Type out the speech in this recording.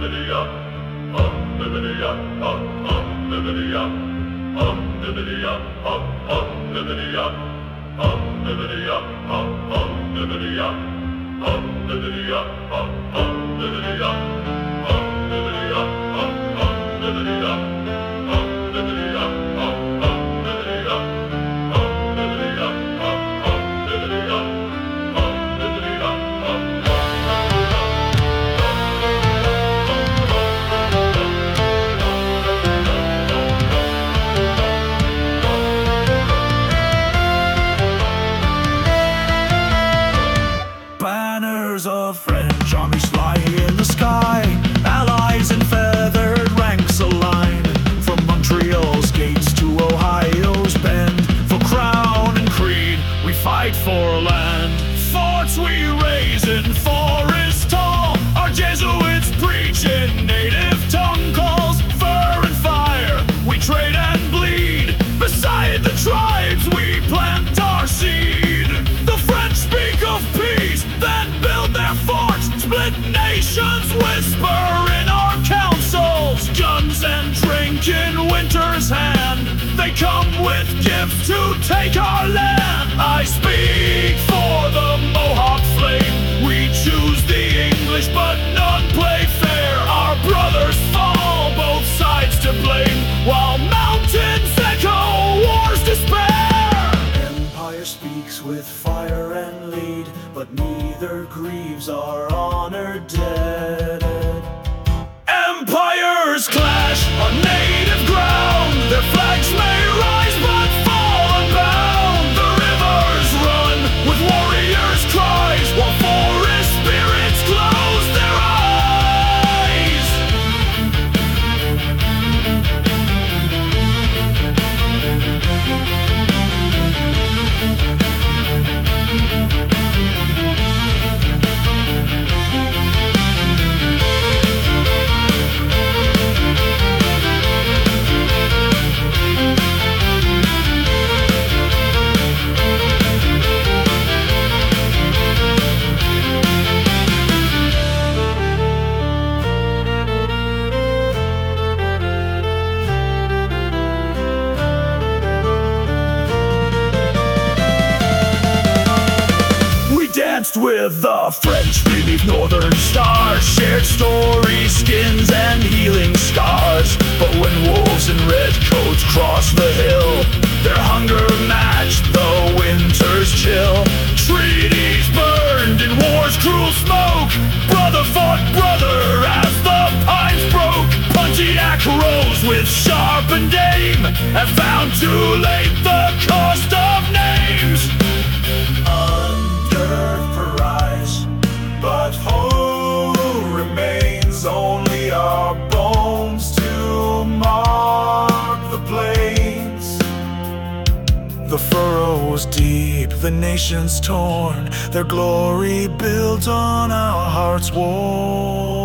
Banners of French armies fly in the sky, allies in feathered ranks align. From Montreal's gates to Ohio's bend, for crown and creed we fight for land. Forts we raise in forests tall, our Jesuits preach in native tongue calls. Fur and fire we trade and bleed, beside the tribes we plant our seed. The French speak of peace, then build their forts. Split nations whisper in our councils. Guns and drink in winter's hand, they come with gifts to take our land. I speak for the Mohawk flame, we choose the English but none play fair. Our brothers fall, both sides to blame, while mountains echo war's despair. Empire speaks with fire and lead, but neither grieves our honored dead. Empires clash on native ground, their flags may rise but fall unbound. The rivers run with warriors' cries, while forest spirits close their eyes. With the French beneath northern stars, shared stories, skins, and healing scars. But when wolves in red coats cross the hill, their hunger matched the winter's chill. Treaties burned in war's cruel smoke, brother fought brother as the pines broke. Pontiac rose with sharpened aim, and found too late the cost of names. But who remains? Only our bones to mark the plains. The furrows deep, the nations torn, their glory built on our hearts worn.